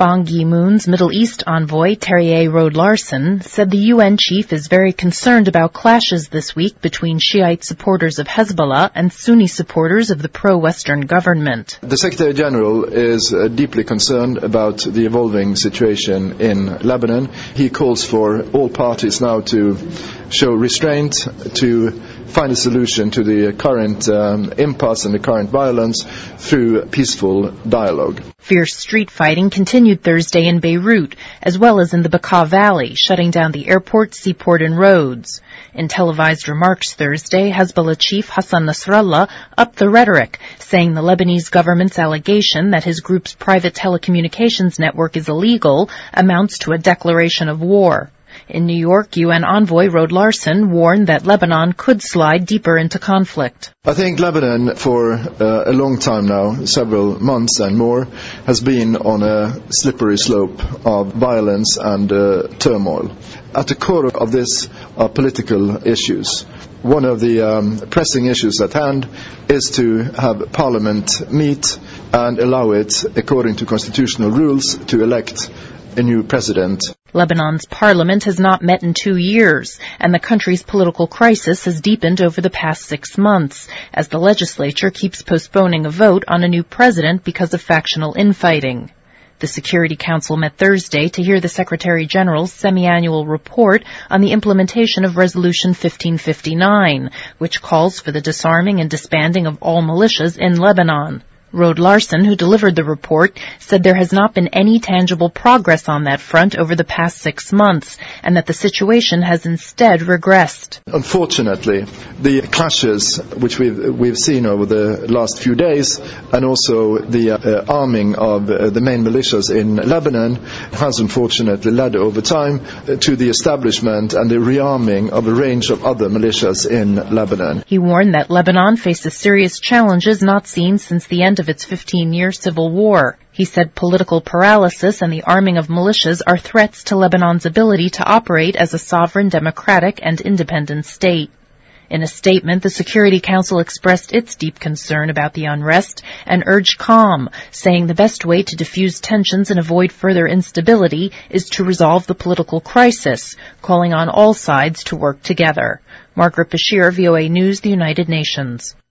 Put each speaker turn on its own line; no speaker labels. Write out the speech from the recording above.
Ban Ki-moon's Middle East envoy, Terje Roed-Larsen, said the UN chief is very concerned about clashes this week between Shiite supporters of Hezbollah and Sunni supporters of the pro-Western government.
The Secretary General is deeply concerned about the evolving situation in Lebanon. He calls for all parties now to show restraint, to find a solution to the current impasse and the current violence through peaceful dialogue.
Fierce street fighting continued Thursday in Beirut, as well as in the Bekaa Valley, shutting down the airport, seaport, and roads. In televised remarks Thursday, Hezbollah chief Hassan Nasrallah upped the rhetoric, saying the Lebanese government's allegation that his group's private telecommunications network is illegal amounts to a declaration of war. In New York, UN envoy Roed-Larsen warned that Lebanon could slide deeper into conflict.
I think Lebanon, for a long time now, several months and more, has been on a slippery slope of violence and turmoil. At the core of this are political issues. One of the pressing issues at hand is to have Parliament meet and allow it, according to constitutional rules, to elect a new president.
Lebanon's parliament has not met in 2 years, and the country's political crisis has deepened over the past 6 months, as the legislature keeps postponing a vote on a new president because of factional infighting. The Security Council met Thursday to hear the Secretary General's semi-annual report on the implementation of Resolution 1559, which calls for the disarming and disbanding of all militias in Lebanon. Roed-Larsen, who delivered the report, said there has not been any tangible progress on that front over the past 6 months, and that the situation has instead regressed.
Unfortunately, the clashes which we've seen over the last few days, and also the arming of the main militias in Lebanon, has unfortunately led over time to the establishment and the rearming of a range of other militias in Lebanon.
He warned that Lebanon faces serious challenges not seen since the end of its 15-year civil war. He said political paralysis and the arming of militias are threats to Lebanon's ability to operate as a sovereign, democratic, and independent state. In a statement, the Security Council expressed its deep concern about the unrest and urged calm, saying the best way to diffuse tensions and avoid further instability is to resolve the political crisis, calling on all sides to work together. Margaret Bashir, VOA News, the United Nations.